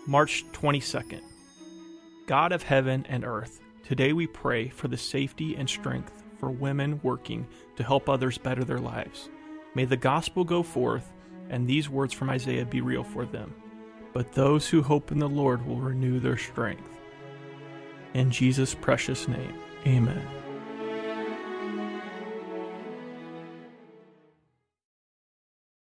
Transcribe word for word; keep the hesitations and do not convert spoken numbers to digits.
March twenty-second. God of heaven and earth, today we pray for the safety and strength for women working to help others better their lives. May the gospel go forth and these words from Isaiah be real for them. But those who hope in the Lord will renew their strength. In Jesus' precious name, amen.